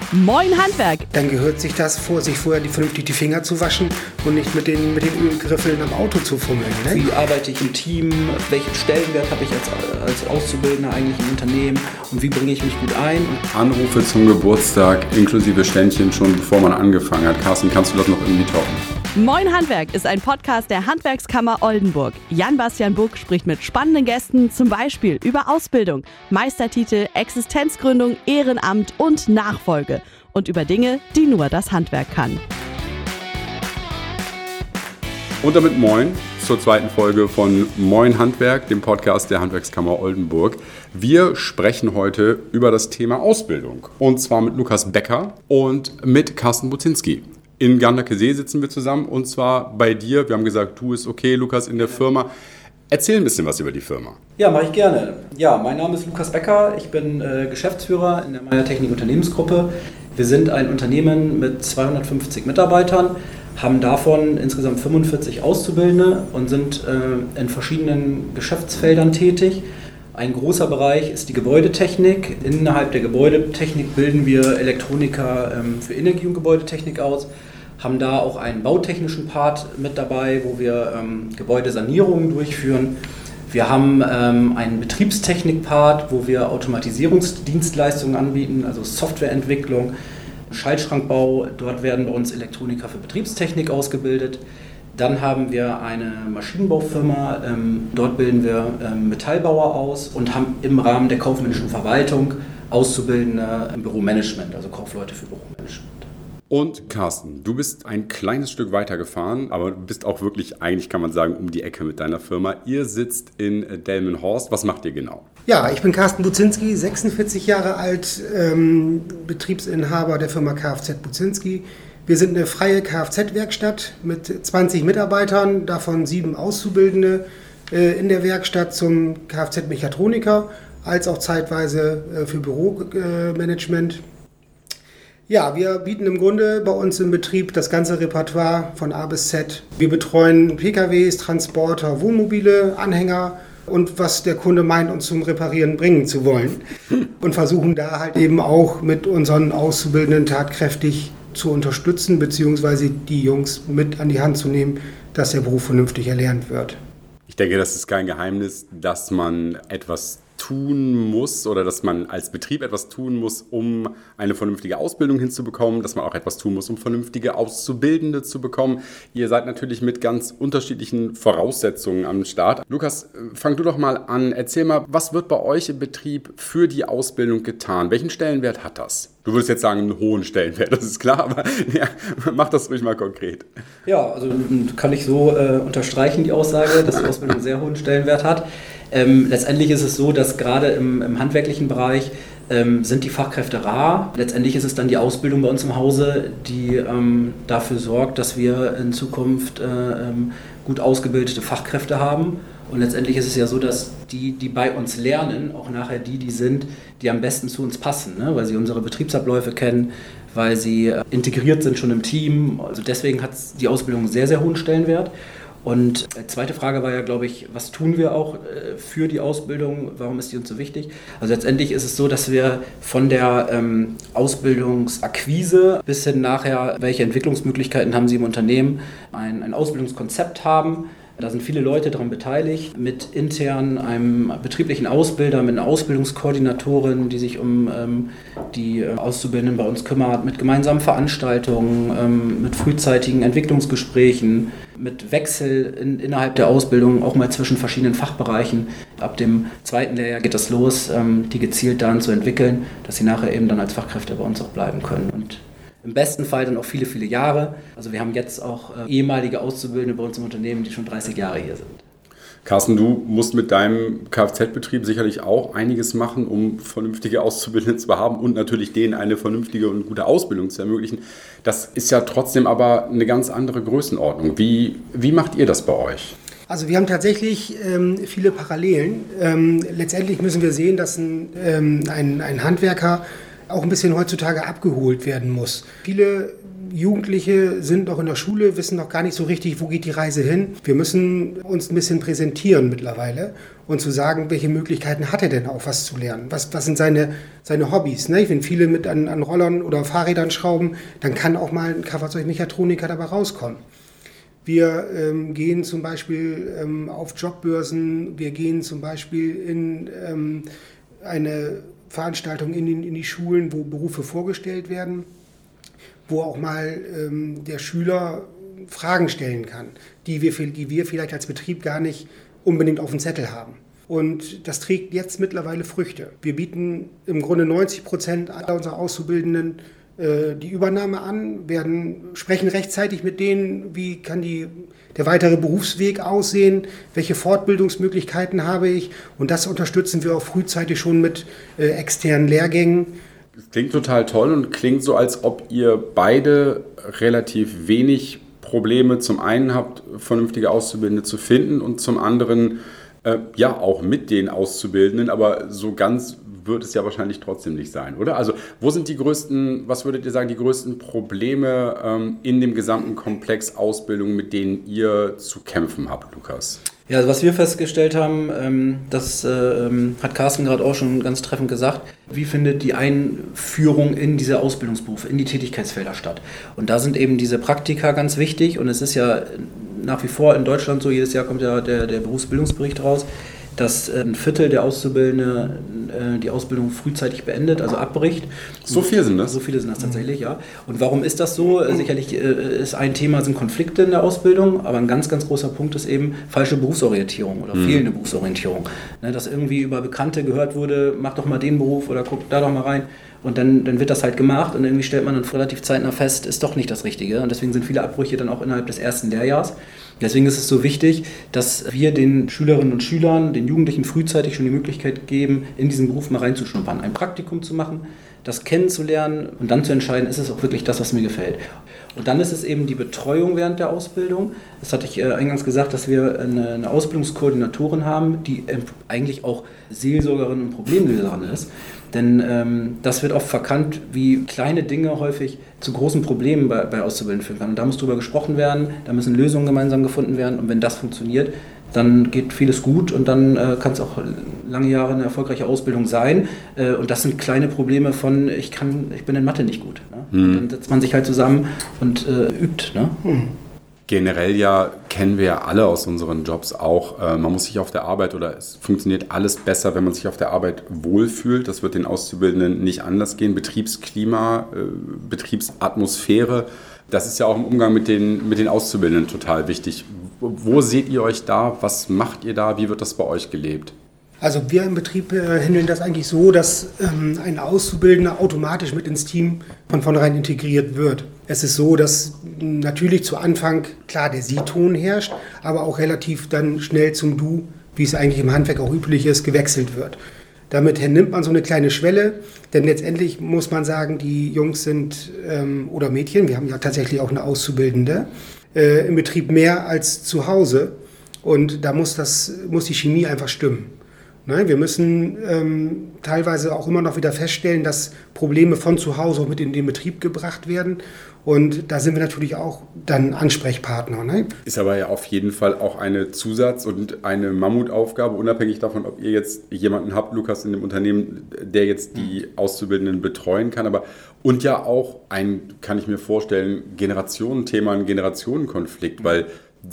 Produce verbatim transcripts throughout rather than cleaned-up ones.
Moin Handwerk! Dann gehört sich das vor, sich vorher die, vernünftig die Finger zu waschen und nicht mit den, mit den Ölgriffeln am Auto zu fummeln. Ne? Wie arbeite ich im Team? Welchen Stellenwert habe ich als, als Auszubildender eigentlich im Unternehmen? Und wie bringe ich mich gut ein? Anrufe zum Geburtstag inklusive Ständchen schon bevor man angefangen hat. Carsten, kannst du das noch irgendwie toppen? Moin Handwerk ist ein Podcast der Handwerkskammer Oldenburg. Jan-Bastian Buck spricht mit spannenden Gästen zum Beispiel über Ausbildung, Meistertitel, Existenzgründung, Ehrenamt und Nachfolge und über Dinge, die nur das Handwerk kann. Und damit moin zur zweiten Folge von Moin Handwerk, dem Podcast der Handwerkskammer Oldenburg. Wir sprechen heute über das Thema Ausbildung und zwar mit Lukas Becker und mit Carsten Buzinski. In Gandakesee sitzen wir zusammen und zwar bei dir. Wir haben gesagt, du ist okay, Lukas, in der Firma. Erzähl ein bisschen was über die Firma. Ja, mache ich gerne. Ja, mein Name ist Lukas Becker. Ich bin äh, Geschäftsführer in der Meyer Technik Unternehmensgruppe. Wir sind ein Unternehmen mit zweihundertfünfzig Mitarbeitern, haben davon insgesamt fünfundvierzig Auszubildende und sind äh, in verschiedenen Geschäftsfeldern tätig. Ein großer Bereich ist die Gebäudetechnik. Innerhalb der Gebäudetechnik bilden wir Elektroniker ähm, für Energie- und Gebäudetechnik aus, haben da auch einen bautechnischen Part mit dabei, wo wir ähm, Gebäudesanierungen durchführen. Wir haben ähm, einen Betriebstechnik-Part, wo wir Automatisierungsdienstleistungen anbieten, also Softwareentwicklung, Schaltschrankbau. Dort werden bei uns Elektroniker für Betriebstechnik ausgebildet. Dann haben wir eine Maschinenbaufirma, ähm, dort bilden wir ähm, Metallbauer aus und haben im Rahmen der kaufmännischen Verwaltung Auszubildende im Büromanagement, also Kaufleute für Büromanagement. Und Carsten, du bist ein kleines Stück weiter gefahren, aber du bist auch wirklich, eigentlich kann man sagen, um die Ecke mit deiner Firma. Ihr sitzt in Delmenhorst. Was macht ihr genau? Ja, ich bin Carsten Buzinski, sechsundvierzig Jahre alt, ähm, Betriebsinhaber der Firma Kfz Buzinski. Wir sind eine freie Kfz-Werkstatt mit zwanzig Mitarbeitern, davon sieben Auszubildende äh, in der Werkstatt zum Kfz-Mechatroniker, als auch zeitweise äh, für Büromanagement. Äh, ja, wir bieten im Grunde bei uns im Betrieb das ganze Repertoire von A bis Z. Wir betreuen P K Ws, Transporter, Wohnmobile, Anhänger und was der Kunde meint, uns zum Reparieren bringen zu wollen. Und versuchen da halt eben auch mit unseren Auszubildenden tatkräftig zu unterstützen, beziehungsweise die Jungs mit an die Hand zu nehmen, dass der Beruf vernünftig erlernt wird. Ich denke, das ist kein Geheimnis, dass man etwas tun muss oder dass man als Betrieb etwas tun muss, um eine vernünftige Ausbildung hinzubekommen, dass man auch etwas tun muss, um vernünftige Auszubildende zu bekommen. Ihr seid natürlich mit ganz unterschiedlichen Voraussetzungen am Start. Lukas, fang du doch mal an. Erzähl mal, was wird bei euch im Betrieb für die Ausbildung getan? Welchen Stellenwert hat das? Du würdest jetzt sagen, einen hohen Stellenwert, das ist klar, aber ja, mach das ruhig mal konkret. Ja, also kann ich so äh, unterstreichen, die Aussage, dass die Ausbildung einen sehr hohen Stellenwert hat. Ähm, letztendlich ist es so, dass gerade im, im handwerklichen Bereich ähm, sind die Fachkräfte rar. Letztendlich ist es dann die Ausbildung bei uns im Hause, die ähm, dafür sorgt, dass wir in Zukunft äh, ähm, gut ausgebildete Fachkräfte haben. Und letztendlich ist es ja so, dass die, die bei uns lernen, auch nachher die, die sind, die am besten zu uns passen, ne? Weil sie unsere Betriebsabläufe kennen, weil sie äh, integriert sind schon im Team. Also deswegen hat die Ausbildung einen sehr, sehr hohen Stellenwert. Und die zweite Frage war ja, glaube ich, was tun wir auch äh, für die Ausbildung? Warum ist die uns so wichtig? Also letztendlich ist es so, dass wir von der ähm, Ausbildungsakquise bis hin nachher, welche Entwicklungsmöglichkeiten haben Sie im Unternehmen, ein, ein Ausbildungskonzept haben. Da sind viele Leute daran beteiligt, mit intern einem betrieblichen Ausbilder, mit einer Ausbildungskoordinatorin, die sich um ähm, die äh, Auszubildenden bei uns kümmert, mit gemeinsamen Veranstaltungen, ähm, mit frühzeitigen Entwicklungsgesprächen, mit Wechsel in, innerhalb der Ausbildung, auch mal zwischen verschiedenen Fachbereichen. Ab dem zweiten Lehrjahr geht das los, ähm, die gezielt daran zu entwickeln, dass sie nachher eben dann als Fachkräfte bei uns auch bleiben können. Und im besten Fall dann auch viele, viele Jahre. Also wir haben jetzt auch äh, ehemalige Auszubildende bei uns im Unternehmen, die schon dreißig Jahre hier sind. Carsten, du musst mit deinem Kfz-Betrieb sicherlich auch einiges machen, um vernünftige Auszubildende zu haben und natürlich denen eine vernünftige und gute Ausbildung zu ermöglichen. Das ist ja trotzdem aber eine ganz andere Größenordnung. Wie, wie macht ihr das bei euch? Also wir haben tatsächlich ähm, viele Parallelen. Ähm, letztendlich müssen wir sehen, dass ein, ähm, ein, ein Handwerker auch ein bisschen heutzutage abgeholt werden muss. Viele Jugendliche sind noch in der Schule, wissen noch gar nicht so richtig, wo geht die Reise hin. Wir müssen uns ein bisschen präsentieren mittlerweile und zu sagen, welche Möglichkeiten hat er denn auch, was zu lernen? Was, was sind seine, seine Hobbys? Ne? Wenn viele mit an, an Rollern oder Fahrrädern schrauben, dann kann auch mal ein Kraftfahrzeugmechatroniker dabei rauskommen. Wir ähm, gehen zum Beispiel ähm, auf Jobbörsen, wir gehen zum Beispiel in ähm, eine Veranstaltung in, in die Schulen, wo Berufe vorgestellt werden, wo auch mal ähm, der Schüler Fragen stellen kann, die wir, die wir vielleicht als Betrieb gar nicht unbedingt auf dem Zettel haben. Und das trägt jetzt mittlerweile Früchte. Wir bieten im Grunde neunzig Prozent aller unserer Auszubildenden äh, die Übernahme an, werden, sprechen rechtzeitig mit denen, wie kann die, der weitere Berufsweg aussehen, welche Fortbildungsmöglichkeiten habe ich. Und das unterstützen wir auch frühzeitig schon mit äh, externen Lehrgängen. Das klingt total toll und klingt so, als ob ihr beide relativ wenig Probleme zum einen habt, vernünftige Auszubildende zu finden und zum anderen äh, ja auch mit den Auszubildenden, aber so ganz wird es ja wahrscheinlich trotzdem nicht sein, oder? Also wo sind die größten, was würdet ihr sagen, die größten Probleme ähm, in dem gesamten Komplex Ausbildung, mit denen ihr zu kämpfen habt, Lukas? Ja, also was wir festgestellt haben, ähm, das äh, hat Carsten gerade auch schon ganz treffend gesagt, wie findet die Einführung in diese Ausbildungsberufe, in die Tätigkeitsfelder statt? Und da sind eben diese Praktika ganz wichtig und es ist ja nach wie vor in Deutschland so, jedes Jahr kommt ja der, der Berufsbildungsbericht raus, dass ein Viertel der Auszubildende äh, die Ausbildung frühzeitig beendet, also abbricht. So viele sind das? So viele sind das tatsächlich, ja. Und warum ist das so? Sicherlich äh, ist ein Thema, sind Konflikte in der Ausbildung, aber ein ganz, ganz großer Punkt ist eben falsche Berufsorientierung oder mhm. fehlende Berufsorientierung. Ne, dass irgendwie über Bekannte gehört wurde, mach doch mal den Beruf oder guck da doch mal rein. Und dann, dann wird das halt gemacht und irgendwie stellt man dann relativ zeitnah fest, ist doch nicht das Richtige. Und deswegen sind viele Abbrüche dann auch innerhalb des ersten Lehrjahrs. Deswegen ist es so wichtig, dass wir den Schülerinnen und Schülern, den Jugendlichen frühzeitig schon die Möglichkeit geben, in diesen Beruf mal reinzuschnuppern, ein Praktikum zu machen, das kennenzulernen und dann zu entscheiden, ist es auch wirklich das, was mir gefällt. Und dann ist es eben die Betreuung während der Ausbildung. Das hatte ich äh, eingangs gesagt, dass wir eine, eine Ausbildungskoordinatorin haben, die äh, eigentlich auch Seelsorgerin und Problemlöserin ist. Denn ähm, das wird oft verkannt, wie kleine Dinge häufig zu großen Problemen bei, bei Auszubildenden führen kann. Und da muss drüber gesprochen werden, da müssen Lösungen gemeinsam gefunden werden. Und wenn das funktioniert, dann geht vieles gut und dann äh, kann es auch lange Jahre eine erfolgreiche Ausbildung sein. Äh, und das sind kleine Probleme von, ich kann, ich bin in Mathe nicht gut. Ne? Mhm. Dann setzt man sich halt zusammen und äh, übt. Ne? Mhm. Generell ja kennen wir ja alle aus unseren Jobs auch, äh, man muss sich auf der Arbeit oder es funktioniert alles besser, wenn man sich auf der Arbeit wohlfühlt. Das wird den Auszubildenden nicht anders gehen. Betriebsklima, äh, Betriebsatmosphäre, das ist ja auch im Umgang mit den, mit den Auszubildenden total wichtig. Wo seht ihr euch da? Was macht ihr da? Wie wird das bei euch gelebt? Also wir im Betrieb äh, handeln das eigentlich so, dass ähm, ein Auszubildender automatisch mit ins Team von vornherein integriert wird. Es ist so, dass natürlich zu Anfang, klar, der Sie-Ton herrscht, aber auch relativ dann schnell zum Du, wie es eigentlich im Handwerk auch üblich ist, gewechselt wird. Damit nimmt man so eine kleine Schwelle, denn letztendlich muss man sagen, die Jungs sind, ähm, oder Mädchen, wir haben ja tatsächlich auch eine Auszubildende, äh, im Betrieb mehr als zu Hause und da muss, das, muss die Chemie einfach stimmen. Ne, wir müssen ähm, teilweise auch immer noch wieder feststellen, dass Probleme von zu Hause auch mit in den Betrieb gebracht werden. Und da sind wir natürlich auch dann Ansprechpartner. Ne? Ist aber ja auf jeden Fall auch eine Zusatz- und eine Mammutaufgabe, unabhängig davon, ob ihr jetzt jemanden habt, Lukas, in dem Unternehmen, der jetzt die Auszubildenden betreuen kann. Aber und ja auch ein, kann ich mir vorstellen, Generationenthema, ein Generationenkonflikt, weil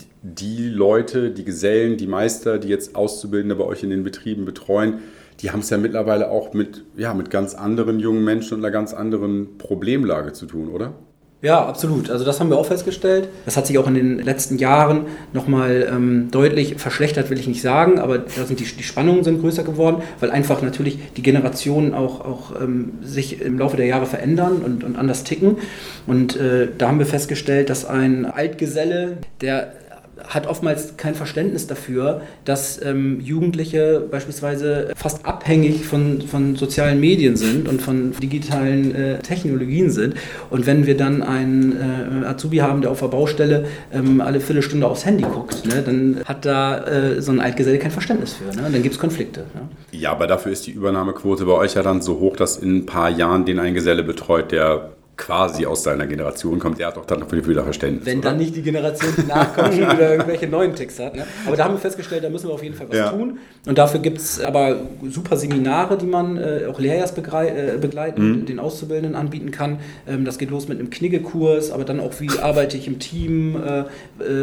die Leute, die Gesellen, die Meister, die jetzt Auszubildende bei euch in den Betrieben betreuen, die haben es ja mittlerweile auch mit, ja, mit ganz anderen jungen Menschen und einer ganz anderen Problemlage zu tun, oder? Ja, absolut. Also das haben wir auch festgestellt. Das hat sich auch in den letzten Jahren nochmal ähm, deutlich verschlechtert, will ich nicht sagen, aber da sind die, die Spannungen sind größer geworden, weil einfach natürlich die Generationen auch, auch ähm, sich im Laufe der Jahre verändern und, und anders ticken. Und äh, da haben wir festgestellt, dass ein Altgeselle, der hat oftmals kein Verständnis dafür, dass ähm, Jugendliche beispielsweise fast abhängig von, von sozialen Medien sind und von digitalen äh, Technologien sind. Und wenn wir dann einen äh, Azubi haben, der auf der Baustelle ähm, alle Viertelstunde aufs Handy guckt, ne, dann hat da äh, so ein Altgeselle kein Verständnis für. Ne? Und dann gibt es Konflikte. Ne? Ja, aber dafür ist die Übernahmequote bei euch ja dann so hoch, dass in ein paar Jahren den ein Geselle betreut, der quasi aus seiner Generation kommt, der hat doch dann noch viel Verständnis. Wenn oder? dann nicht die Generation, die nachkommt, schon wieder irgendwelche neuen Ticks hat. Ne? Aber da haben wir festgestellt, da müssen wir auf jeden Fall was ja. tun. Und dafür gibt es aber super Seminare, die man äh, auch lehrjahrsbegleitend mhm. den Auszubildenden anbieten kann. Ähm, das geht los mit einem Knigge-Kurs, aber dann auch, wie arbeite ich im Team, äh, äh,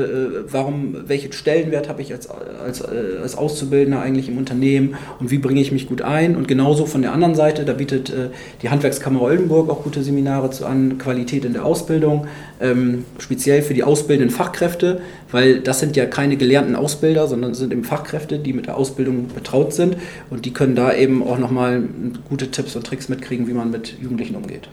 warum, welchen Stellenwert habe ich als, als, äh, als Auszubildender eigentlich im Unternehmen und wie bringe ich mich gut ein. Und genauso von der anderen Seite, da bietet äh, die Handwerkskammer Oldenburg auch gute Seminare zu an, Qualität in der Ausbildung, ähm, speziell für die ausbildenden Fachkräfte, weil das sind ja keine gelernten Ausbilder, sondern sind eben Fachkräfte, die mit der Ausbildung betraut sind und die können da eben auch nochmal gute Tipps und Tricks mitkriegen, wie man mit Jugendlichen umgeht.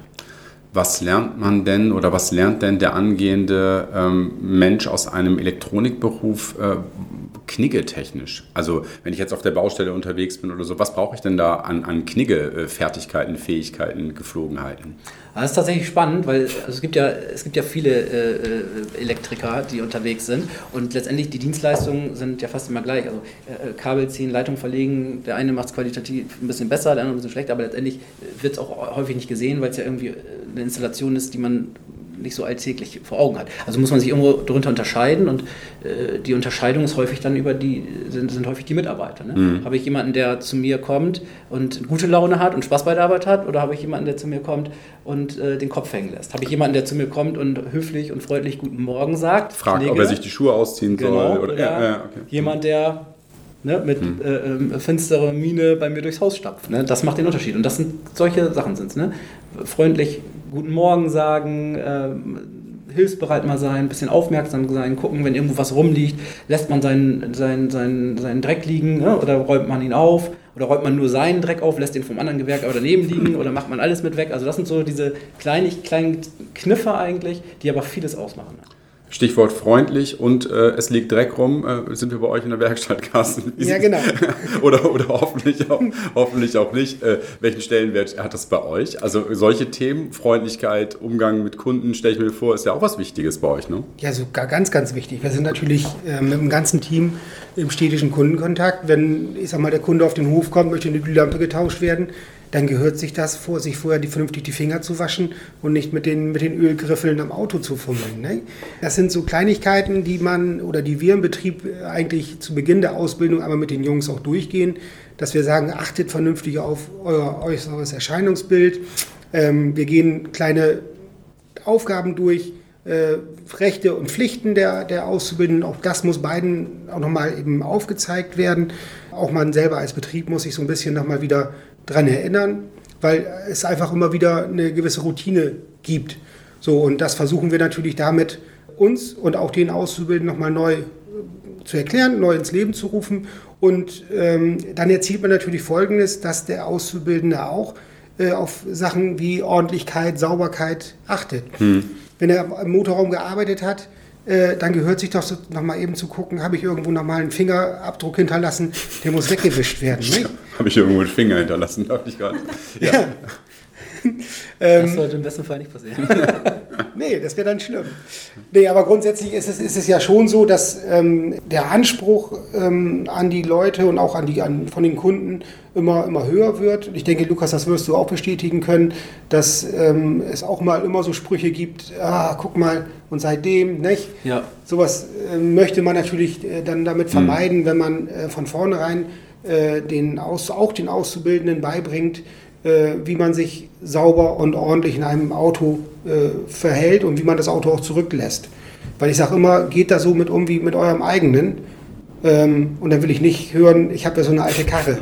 Was lernt man denn oder was lernt denn der angehende ähm, Mensch aus einem Elektronikberuf äh, kniggetechnisch? Also wenn ich jetzt auf der Baustelle unterwegs bin oder so, was brauche ich denn da an, an Knigge-Fertigkeiten, Fähigkeiten, Geflogenheiten? Das ist tatsächlich spannend, weil also es gibt ja, es gibt ja viele äh, Elektriker, die unterwegs sind und letztendlich die Dienstleistungen sind ja fast immer gleich. Also äh, Kabel ziehen, Leitung verlegen, der eine macht es qualitativ ein bisschen besser, der andere ein bisschen schlechter, aber letztendlich wird es auch häufig nicht gesehen, weil es ja irgendwie eine Installation ist, die man nicht so alltäglich vor Augen hat. Also muss man sich irgendwo darunter unterscheiden und äh, die Unterscheidung ist häufig dann über die, sind, sind häufig die Mitarbeiter. Ne? Mhm. Habe ich jemanden, der zu mir kommt und gute Laune hat und Spaß bei der Arbeit hat oder habe ich jemanden, der zu mir kommt und äh, den Kopf hängen lässt? Habe ich jemanden, der zu mir kommt und höflich und freundlich Guten Morgen sagt? Fragt, Pflege, ob er sich die Schuhe ausziehen genau, soll. Oder, oder ja, ja, okay. Jemand, der ne, mit hm. äh, äh, finsterer Miene bei mir durchs Haus stapft. Ne? Das macht den Unterschied. Und das sind solche Sachen sind es. Ne? Freundlich Guten Morgen sagen, äh, hilfsbereit mal sein, ein bisschen aufmerksam sein, gucken, wenn irgendwo was rumliegt, lässt man seinen, seinen, seinen, seinen Dreck liegen, ne? Oder räumt man ihn auf oder räumt man nur seinen Dreck auf, lässt den vom anderen Gewerk aber daneben liegen oder macht man alles mit weg. Also das sind so diese kleinen, kleinen Kniffe eigentlich, die aber vieles ausmachen. Stichwort freundlich und äh, es liegt Dreck rum, äh, sind wir bei euch in der Werkstatt, Carsten? Ja, genau. oder oder hoffentlich, auch, hoffentlich auch nicht. Äh, welchen Stellenwert hat das bei euch? Also solche Themen, Freundlichkeit, Umgang mit Kunden, stelle ich mir vor, ist ja auch was Wichtiges bei euch, ne? Ja, sogar ganz, ganz wichtig. Wir sind natürlich äh, mit dem ganzen Team im stetigen Kundenkontakt. Wenn, ich sag mal, der Kunde auf den Hof kommt, möchte eine Glühlampe getauscht werden, dann gehört sich das vor, sich vorher die, vernünftig die Finger zu waschen und nicht mit den, mit den Ölgriffeln am Auto zu fummeln. Ne? Das sind so Kleinigkeiten, die man oder die wir im Betrieb eigentlich zu Beginn der Ausbildung aber mit den Jungs auch durchgehen, dass wir sagen, achtet vernünftig auf euer äußeres Erscheinungsbild. Ähm, wir gehen kleine Aufgaben durch, äh, Rechte und Pflichten der, der Auszubildenden. Auch das muss beiden auch nochmal eben aufgezeigt werden. Auch man selber als Betrieb muss sich so ein bisschen nochmal wieder dran erinnern, weil es einfach immer wieder eine gewisse Routine gibt. So, und das versuchen wir natürlich damit, uns und auch den Auszubildenden nochmal neu zu erklären, neu ins Leben zu rufen. Und ähm, dann erzielt man natürlich Folgendes, dass der Auszubildende auch äh, auf Sachen wie Ordentlichkeit, Sauberkeit achtet. Hm. Wenn er im Motorraum gearbeitet hat, dann gehört sich doch so noch mal eben zu gucken, habe ich irgendwo noch mal einen Fingerabdruck hinterlassen, der muss weggewischt werden. Ne? Habe ich irgendwo einen Finger hinterlassen, darf ich gerade. Ja. Ja. Das sollte im besten Fall nicht passieren. Nee, das wäre dann schlimm. Nee, aber grundsätzlich ist es, ist es ja schon so, dass ähm, der Anspruch ähm, an die Leute und auch an die, an, von den Kunden immer, immer höher wird. Ich denke, Lukas, das wirst du auch bestätigen können, dass ähm, es auch mal immer so Sprüche gibt, ah, guck mal, und seitdem, nicht? Ja. Sowas äh, möchte man natürlich äh, dann damit vermeiden, mhm. wenn man äh, von vornherein äh, den Aus, auch den Auszubildenden beibringt, äh, wie man sich sauber und ordentlich in einem Auto äh, verhält und wie man das Auto auch zurücklässt. Weil ich sage immer, geht da so mit um wie mit eurem eigenen. Ähm, und dann will ich nicht hören, ich habe ja so eine alte Karre.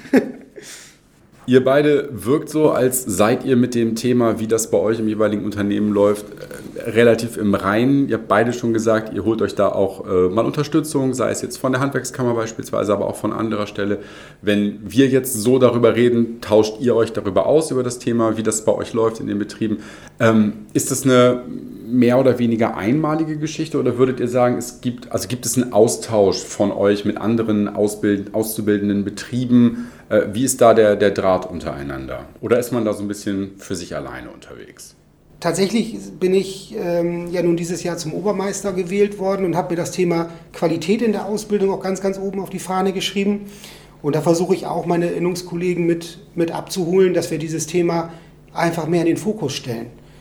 Ihr beide wirkt so, als seid ihr mit dem Thema, wie das bei euch im jeweiligen Unternehmen läuft, relativ im Reinen. Ihr habt beide schon gesagt, ihr holt euch da auch äh, mal Unterstützung, sei es jetzt von der Handwerkskammer beispielsweise, aber auch von anderer Stelle. Wenn wir jetzt so darüber reden, tauscht ihr euch darüber aus, über das Thema, wie das bei euch läuft in den Betrieben. Ähm, ist das eine mehr oder weniger einmalige Geschichte oder würdet ihr sagen, es gibt, also gibt es einen Austausch von euch mit anderen Ausbild, auszubildenden Betrieben? Äh, wie ist da der, der Draht untereinander? Oder ist man da so ein bisschen für sich alleine unterwegs? Tatsächlich bin ich ähm, ja nun dieses Jahr zum Obermeister gewählt worden und habe mir das Thema Qualität in der Ausbildung auch ganz, ganz oben auf die Fahne geschrieben. Und da versuche ich auch meine Innungskollegen mit, mit abzuholen, dass wir dieses Thema einfach mehr in den Fokus stellen.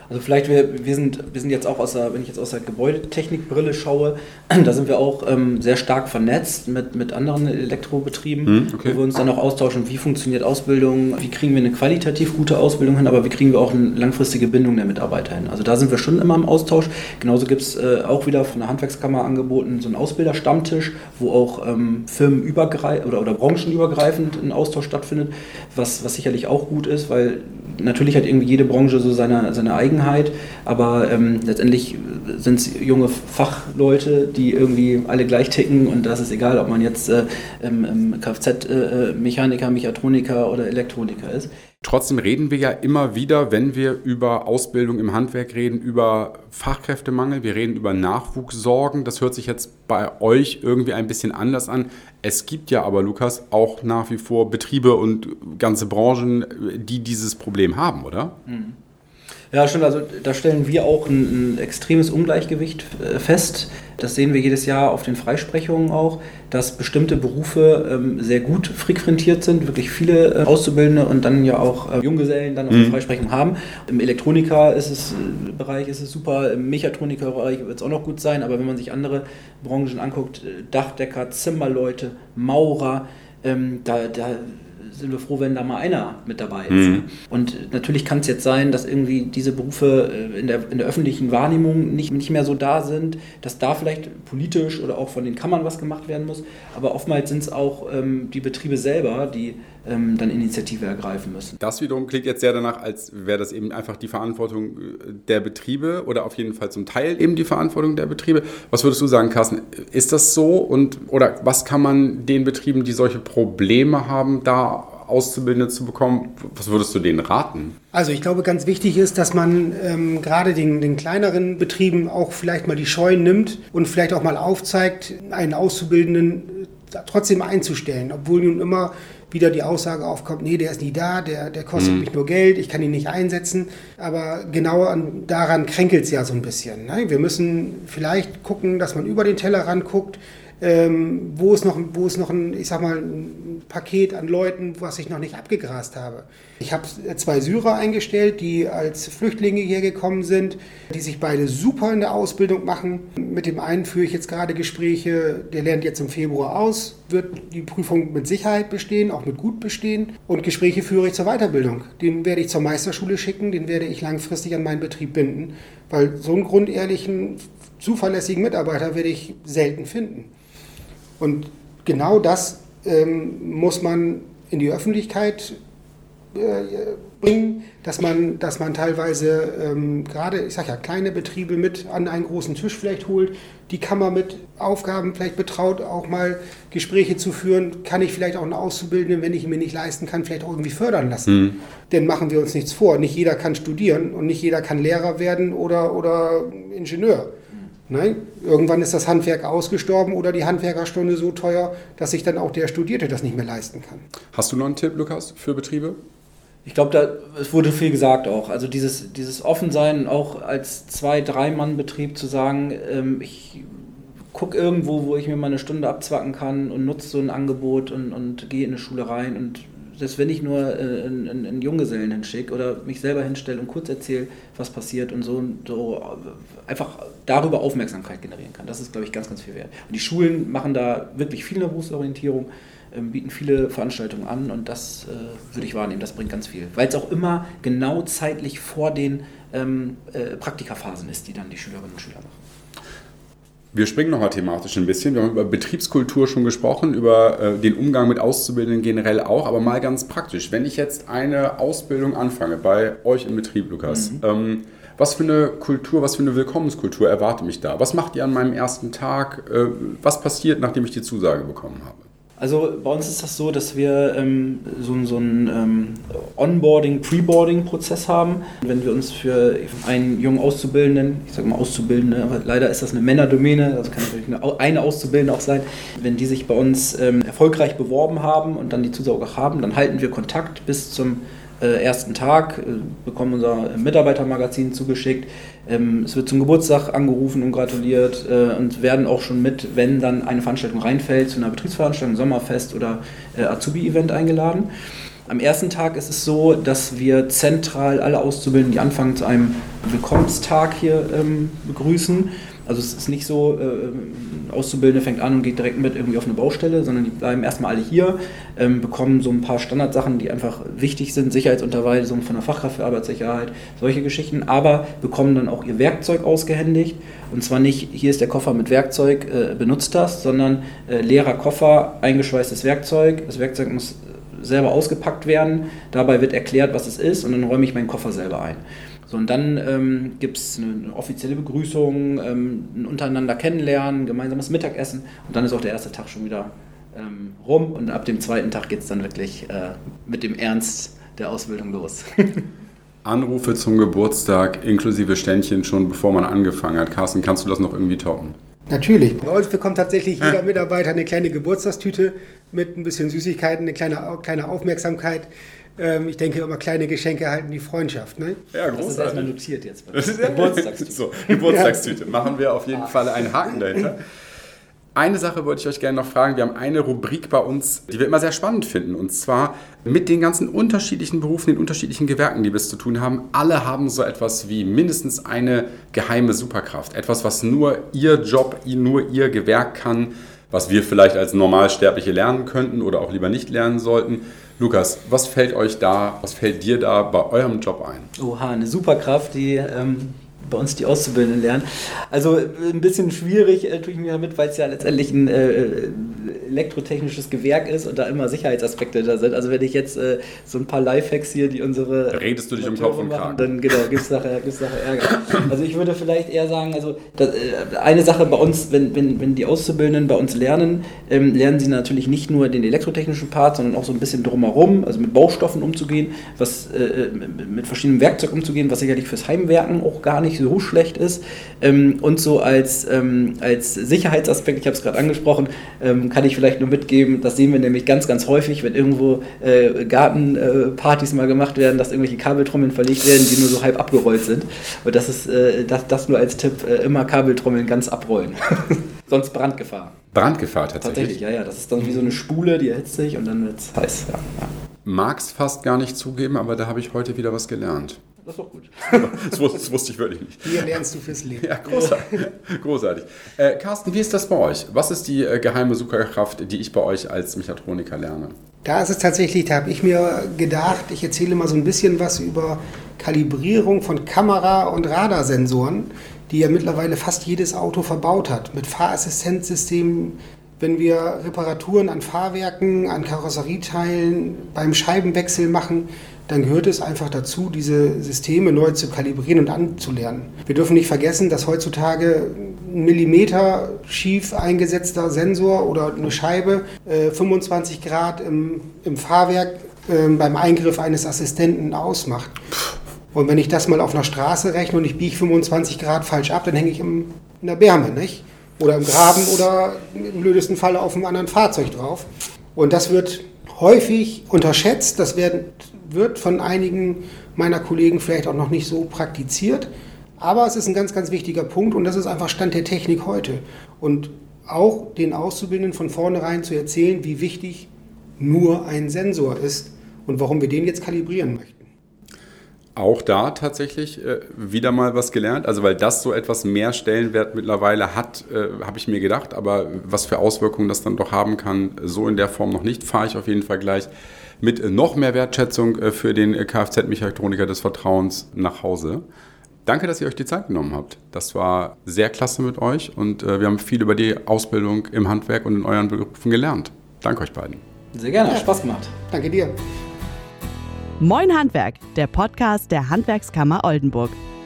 Also vielleicht, wir, wir, sind, wir sind jetzt auch aus der, wenn ich jetzt aus der Gebäudetechnikbrille schaue, da sind wir auch ähm, sehr stark vernetzt mit, mit anderen Elektrobetrieben, hm, okay. wo wir uns dann auch austauschen, wie funktioniert Ausbildung, wie kriegen wir eine qualitativ gute Ausbildung hin, aber wie kriegen wir auch eine langfristige Bindung der Mitarbeiter hin. Also da sind wir schon immer im Austausch. Genauso gibt es äh, auch wieder von der Handwerkskammer angeboten, so einen Ausbilderstammtisch, wo auch ähm, firmenübergreifend oder, oder branchenübergreifend ein Austausch stattfindet, was, was sicherlich auch gut ist, weil natürlich hat irgendwie jede Branche so seine, seine Eigenheit, aber ähm, letztendlich sind es junge Fachleute, die irgendwie alle gleich ticken und das ist egal, ob man jetzt äh, ähm, Kfz-Mechaniker, äh, Mechatroniker oder Elektroniker ist. Trotzdem reden wir ja immer wieder, wenn wir über Ausbildung im Handwerk reden, über Fachkräftemangel, wir reden über Nachwuchssorgen. Das hört sich jetzt bei euch irgendwie ein bisschen anders an. Es gibt ja aber, Lukas, auch nach wie vor Betriebe und ganze Branchen, die dieses Problem haben, oder? Mhm. Ja, schon, also da stellen wir auch ein, ein extremes Ungleichgewicht äh, fest. Das sehen wir jedes Jahr auf den Freisprechungen auch, dass bestimmte Berufe ähm, sehr gut frequentiert sind, wirklich viele äh, Auszubildende und dann ja auch äh, Junggesellen dann auf mhm. der Freisprechung haben. Im Elektroniker ist es, äh, Bereich ist es super, im Mechatroniker-Bereich wird es auch noch gut sein, aber wenn man sich andere Branchen anguckt, Dachdecker, Zimmerleute, Maurer, ähm, da, da sind wir froh, wenn da mal einer mit dabei ist. Mhm. Und natürlich kann es jetzt sein, dass irgendwie diese Berufe in der, in der öffentlichen Wahrnehmung nicht, nicht mehr so da sind, dass da vielleicht politisch oder auch von den Kammern was gemacht werden muss. Aber oftmals sind es auch ähm, die Betriebe selber, die ähm, dann Initiative ergreifen müssen. Das wiederum klingt jetzt sehr danach, als wäre das eben einfach die Verantwortung der Betriebe oder auf jeden Fall zum Teil eben die Verantwortung der Betriebe. Was würdest du sagen, Carsten? Ist das so? Und, oder was kann man den Betrieben, die solche Probleme haben, da Auszubildende zu bekommen, was würdest du denen raten? Also ich glaube, ganz wichtig ist, dass man ähm, gerade den, den kleineren Betrieben auch vielleicht mal die Scheu nimmt und vielleicht auch mal aufzeigt, einen Auszubildenden trotzdem einzustellen, obwohl nun immer wieder die Aussage aufkommt, nee, der ist nie da, der, der kostet mhm. mich nur Geld, ich kann ihn nicht einsetzen. Aber genau an, daran kränkelt es ja so ein bisschen. Ne? Wir müssen vielleicht gucken, dass man über den Tellerrand guckt, Ähm, wo ist noch, wo ist noch ein, ich sag mal, ein Paket an Leuten, was ich noch nicht abgegrast habe. Ich habe zwei Syrer eingestellt, die als Flüchtlinge hier gekommen sind, die sich beide super in der Ausbildung machen. Mit dem einen führe ich jetzt gerade Gespräche, der lernt jetzt im Februar aus, wird die Prüfung mit Sicherheit bestehen, auch mit gut bestehen. Und Gespräche führe ich zur Weiterbildung. Den werde ich zur Meisterschule schicken, den werde ich langfristig an meinen Betrieb binden, weil so einen grundehrlichen, zuverlässigen Mitarbeiter werde ich selten finden. Und genau das ähm, muss man in die Öffentlichkeit äh, bringen, dass man, dass man teilweise ähm, gerade, ich sage ja, kleine Betriebe mit an einen großen Tisch vielleicht holt, die Kammer mit Aufgaben vielleicht betraut, auch mal Gespräche zu führen, kann ich vielleicht auch einen Auszubildenden, wenn ich ihn mir nicht leisten kann, vielleicht auch irgendwie fördern lassen. Mhm. Denn machen wir uns nichts vor, nicht jeder kann studieren und nicht jeder kann Lehrer werden oder, oder Ingenieur. Nein, irgendwann ist das Handwerk ausgestorben oder die Handwerkerstunde so teuer, dass sich dann auch der Studierte das nicht mehr leisten kann. Hast du noch einen Tipp, Lukas, für Betriebe? Ich glaube, da es wurde viel gesagt auch. Also dieses, dieses Offensein, auch als Zwei-, Drei-Mann-Betrieb zu sagen, ähm, ich gucke irgendwo, wo ich mir mal eine Stunde abzwacken kann und nutze so ein Angebot und, und gehe in eine Schule rein und selbst wenn ich nur äh, einen, einen Junggesellen hinschicke oder mich selber hinstelle und kurz erzähle, was passiert und so, so einfach darüber Aufmerksamkeit generieren kann. Das ist, glaube ich, ganz, ganz viel wert. Und die Schulen machen da wirklich viel in der Berufsorientierung, ähm, bieten viele Veranstaltungen an und das äh, würde ich wahrnehmen, das bringt ganz viel. Weil es auch immer genau zeitlich vor den ähm, äh, Praktikaphasen ist, die dann die Schülerinnen und Schüler machen. Wir springen nochmal thematisch ein bisschen. Wir haben über Betriebskultur schon gesprochen, über äh, den Umgang mit Auszubildenden generell auch, aber mal ganz praktisch. Wenn ich jetzt eine Ausbildung anfange bei euch im Betrieb, Lukas, mhm. ähm, was für eine Kultur, was für eine Willkommenskultur erwartet mich da? Was macht ihr an meinem ersten Tag? Äh, was passiert, nachdem ich die Zusage bekommen habe? Also bei uns ist das so, dass wir ähm, so, so einen ähm, Onboarding-, Preboarding-Prozess haben. Wenn wir uns für einen jungen Auszubildenden, ich sage mal Auszubildende, aber leider ist das eine Männerdomäne, also kann natürlich eine, eine Auszubildende auch sein, wenn die sich bei uns ähm, erfolgreich beworben haben und dann die Zusage auch haben, dann halten wir Kontakt bis zum äh, ersten Tag, äh, bekommen unser Mitarbeitermagazin zugeschickt. Ähm, es wird zum Geburtstag angerufen und gratuliert äh, und werden auch schon mit, wenn dann eine Veranstaltung reinfällt, zu einer Betriebsveranstaltung, Sommerfest oder äh, Azubi-Event eingeladen. Am ersten Tag ist es so, dass wir zentral alle Auszubildenden, die anfangen, zu einem Willkommenstag hier ähm, begrüßen. Also es ist nicht so, äh, Auszubildende fängt an und geht direkt mit irgendwie auf eine Baustelle, sondern die bleiben erstmal alle hier, ähm, bekommen so ein paar Standardsachen, die einfach wichtig sind, Sicherheitsunterweisung von der Fachkraft für Arbeitssicherheit, solche Geschichten, aber bekommen dann auch ihr Werkzeug ausgehändigt. Und zwar nicht, hier ist der Koffer mit Werkzeug, äh, benutzt das, sondern äh, leerer Koffer, eingeschweißtes Werkzeug. Das Werkzeug muss selber ausgepackt werden, dabei wird erklärt, was es ist und dann räume ich meinen Koffer selber ein. So, und dann ähm, gibt es eine, eine offizielle Begrüßung, ähm, ein untereinander kennenlernen, gemeinsames Mittagessen und dann ist auch der erste Tag schon wieder ähm, rum und ab dem zweiten Tag geht es dann wirklich äh, mit dem Ernst der Ausbildung los. Anrufe zum Geburtstag inklusive Ständchen schon bevor man angefangen hat. Carsten, kannst du das noch irgendwie toppen? Natürlich. Bei uns bekommt tatsächlich jeder Mitarbeiter eine kleine Geburtstagstüte mit ein bisschen Süßigkeiten, eine kleine, kleine Aufmerksamkeit. Ich denke immer, kleine Geschenke halten die Freundschaft. Ne? Ja, großartig. Das ist erstmal notiert jetzt. Geburtstagstüte. So, Geburtstagstüte. Machen wir auf jeden Fall einen Haken dahinter. Eine Sache wollte ich euch gerne noch fragen. Wir haben eine Rubrik bei uns, die wir immer sehr spannend finden. Und zwar mit den ganzen unterschiedlichen Berufen, den unterschiedlichen Gewerken, die wir zu tun haben. Alle haben so etwas wie mindestens eine geheime Superkraft. Etwas, was nur ihr Job, nur ihr Gewerk kann, was wir vielleicht als Normalsterbliche lernen könnten oder auch lieber nicht lernen sollten. Lukas, was fällt euch da, was fällt dir da bei eurem Job ein? Oha, eine Superkraft, die ähm, bei uns die Auszubildenden lernen. Also ein bisschen schwierig äh, tue ich mir damit, weil es ja letztendlich ein äh, elektrotechnisches Gewerk ist und da immer Sicherheitsaspekte da sind. Also wenn ich jetzt äh, so ein paar Lifehacks hier, die unsere... Da redest du dich um Kopf und Kragen. Dann genau, gibt es nachher, gibt's nachher Ärger. Also ich würde vielleicht eher sagen, also das, äh, eine Sache bei uns, wenn, wenn, wenn die Auszubildenden bei uns lernen, ähm, lernen sie natürlich nicht nur den elektrotechnischen Part, sondern auch so ein bisschen drumherum, also mit Baustoffen umzugehen, was äh, mit verschiedenen Werkzeugen umzugehen, was sicherlich fürs Heimwerken auch gar nicht so schlecht ist. Ähm, und so als, ähm, als Sicherheitsaspekt, ich habe es gerade angesprochen, ähm, kann ich vielleicht nur mitgeben, das sehen wir nämlich ganz, ganz häufig, wenn irgendwo äh, Gartenpartys äh, mal gemacht werden, dass irgendwelche Kabeltrommeln verlegt werden, die nur so halb abgerollt sind. Und das ist äh, das, das nur als Tipp, äh, immer Kabeltrommeln ganz abrollen. Sonst Brandgefahr. Brandgefahr tatsächlich? Tatsächlich, ja, ja. Das ist dann wie so eine Spule, die erhitzt sich und dann wird es heiß. Ja, ja. Mag's fast gar nicht zugeben, aber da habe ich heute wieder was gelernt. Das ist doch gut. Das wusste, das wusste ich wirklich nicht. Hier lernst du fürs Leben. Ja, großartig. großartig. Äh, Carsten, wie ist das bei euch? Was ist die äh, geheime Superkraft, die ich bei euch als Mechatroniker lerne? Da ist es tatsächlich, da habe ich mir gedacht, ich erzähle mal so ein bisschen was über Kalibrierung von Kamera- und Radarsensoren, die ja mittlerweile fast jedes Auto verbaut hat. Mit Fahrassistenzsystemen, wenn wir Reparaturen an Fahrwerken, an Karosserieteilen, beim Scheibenwechsel machen, dann gehört es einfach dazu, diese Systeme neu zu kalibrieren und anzulernen. Wir dürfen nicht vergessen, dass heutzutage ein Millimeter schief eingesetzter Sensor oder eine Scheibe äh, fünfundzwanzig Grad im, im Fahrwerk äh, beim Eingriff eines Assistenten ausmacht. Und wenn ich das mal auf einer Straße rechne und ich biege fünfundzwanzig Grad falsch ab, dann hänge ich im, in der Berme, nicht? Oder im Graben oder im blödesten Fall auf einem anderen Fahrzeug drauf. Und das wird häufig unterschätzt. Das werden, wird von einigen meiner Kollegen vielleicht auch noch nicht so praktiziert. Aber es ist ein ganz, ganz wichtiger Punkt und das ist einfach Stand der Technik heute. Und auch den Auszubildenden von vornherein zu erzählen, wie wichtig nur ein Sensor ist und warum wir den jetzt kalibrieren möchten. Auch da tatsächlich äh, wieder mal was gelernt, also weil das so etwas mehr Stellenwert mittlerweile hat, äh, habe ich mir gedacht, aber was für Auswirkungen das dann doch haben kann, so in der Form noch nicht, fahre ich auf jeden Fall gleich mit äh, noch mehr Wertschätzung äh, für den äh, Kfz-Mechatroniker des Vertrauens nach Hause. Danke, dass ihr euch die Zeit genommen habt. Das war sehr klasse mit euch und äh, wir haben viel über die Ausbildung im Handwerk und in euren Berufen gelernt. Danke euch beiden. Sehr gerne, hat Spaß gemacht. Danke dir. Moin Handwerk, der Podcast der Handwerkskammer Oldenburg.